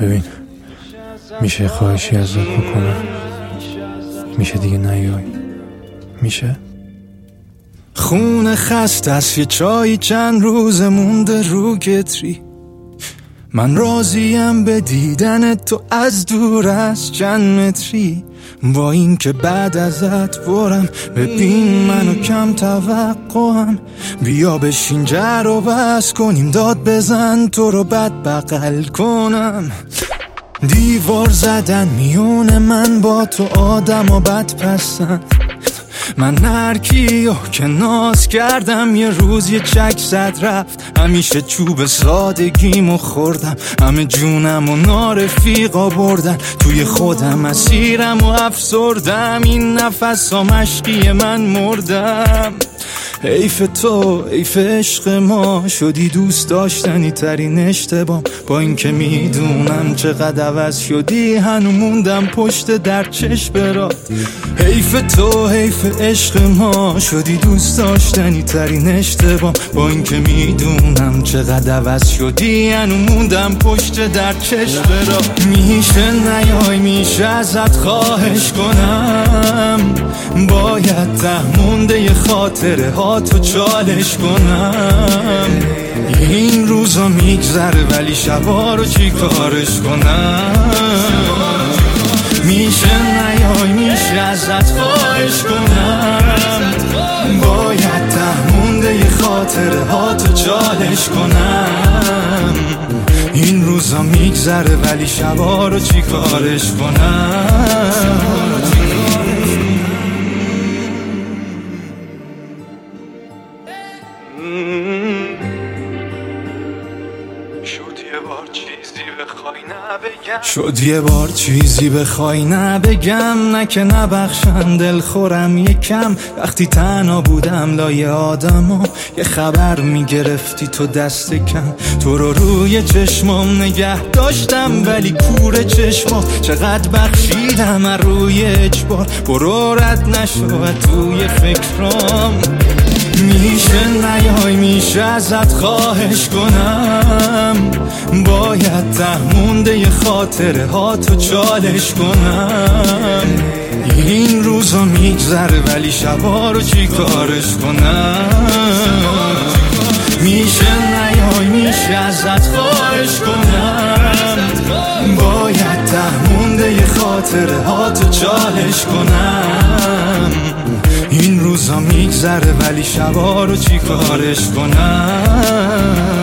ببین، میشه خواهشی ازت بکنم؟ میشه دیگه نیای؟ میشه؟ خونه خسته است، یه چای چند روز مونده رو کتری. من راضیم به دیدن تو از دور از چند متری. با این که بعد ازت برم، ببین منو کم توقعم. بیا بشین جر و بس کنیم، داد بزن تو رو بد بغل کنم. دیوار زدن میونه من با تو، آدم و بد پسند. من هرکیو که ناز کردم یه روز یه چک زد رفت. همیشه چوب سادگیمو خوردم، همه جونم و نارفیقا بردن. توی خودم اسیرم و افسردم، این نفس ها مشقی من مردم. حیف تو، حیف عشق ما، شدی دوست داشتنی ترین اشتباه. با این که میدونم چقدر عوض شدی، هنو موندم پشت در چشم برات. حیف تو، حیف عشق ما، شدی دوست داشتنی ترین اشتباه. با این که میدونم چقدر عوض شدی، هنو موندم پشت در چشم برات. میشه نیای، میشه ازت خواهش کنم، باید ته مونده خاطره ها تو چالش کنم. این روزا میگذره ولی شبا رو چی کارش کنم. میشه نیای، میشه ازت خواهش کنم، باید ته مونده خاطره ها تو چالش کنم. این روزا میگذره ولی شبا رو چی کارش کنم. شد یه بار چیزی بخوای نبگم، نه که نبخشن دلخورم یکم. وقتی تنها بودم لای آدما، یه خبر میگرفتی تو دست کم. تو رو روی چشمام نگه داشتم ولی کور چشما. چقدر بخشیدم از روی اجبار، برو رد نشو توی فکرام. میشه نیای، میشه ازت خواهش کنم، باید ته مونده خاطره ها تو چالش کنم. این روزا میگذره ولی شبا رو چی کارش کنم. میشه نیای، میشه ازت خواهش کنم، باید ته مونده خاطره ها تو چالش کنم. این روزا میگذره ولی شبا رو چی کارش کنم.